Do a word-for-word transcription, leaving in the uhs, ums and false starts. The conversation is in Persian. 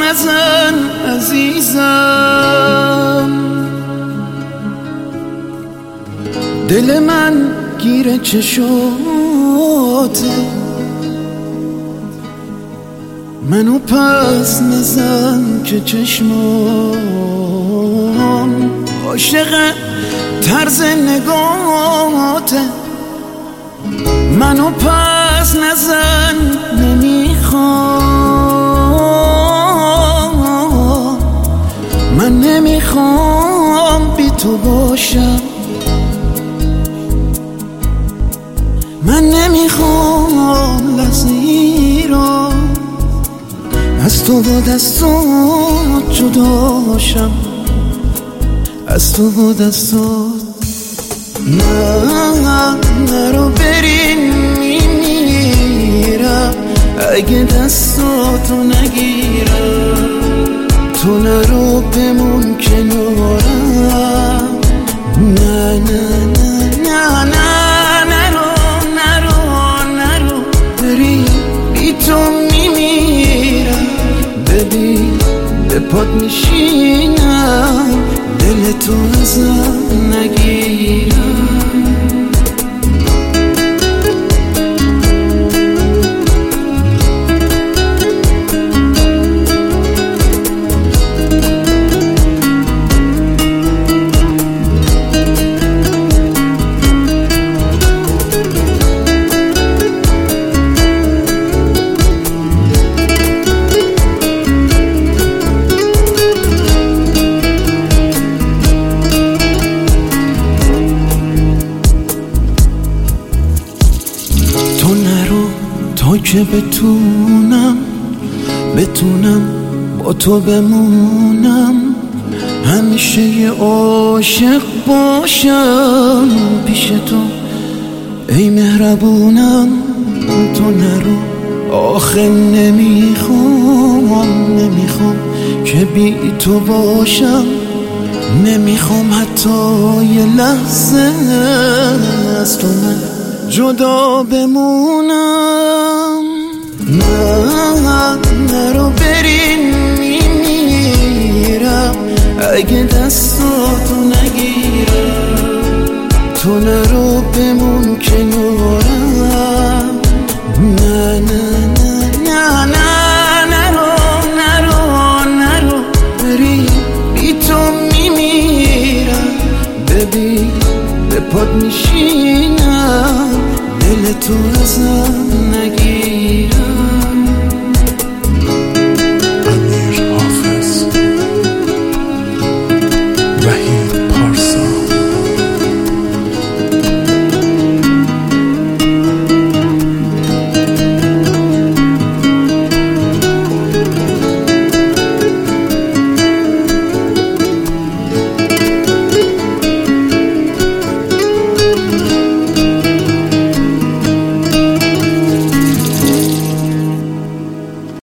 نزن عزیزم، دل من گیر چشاته، منو پس نزن که چشمام عاشق طرز نگاته. منو پس نزن نمیخوام، من نمیخوام بی تو باشم، من نمیخوام لحظه ای را از تو و دستات جداشم، از تو و دستات. نه نرو بریم میمیرم اگه دستاتو نگیرم، تو نرو بمون کنارم. نه نه نه نه نه نرو نرو نرو بریم، بی تو میمیرم، ببین به پات میشینم، دل تو ازم نگیرم. تو نرو تا که بتونم بتونم با تو بمونم، همیشه یه عاشق باشم پیش تو ای مهربونم. تو نرو آخه نمیخوام نمیخوام که بی تو باشم، نمیخوام حتی یه لحظه از تو من جدا بمونم. نه نرو بریم میمیرم اگه دستاتو نگیرم، تو نرو بمون کنارم. نه نه نه نه نه نرو نرو نرو بریم، بی تو میمیرم، ببین به پات میشینم، دل تو ازم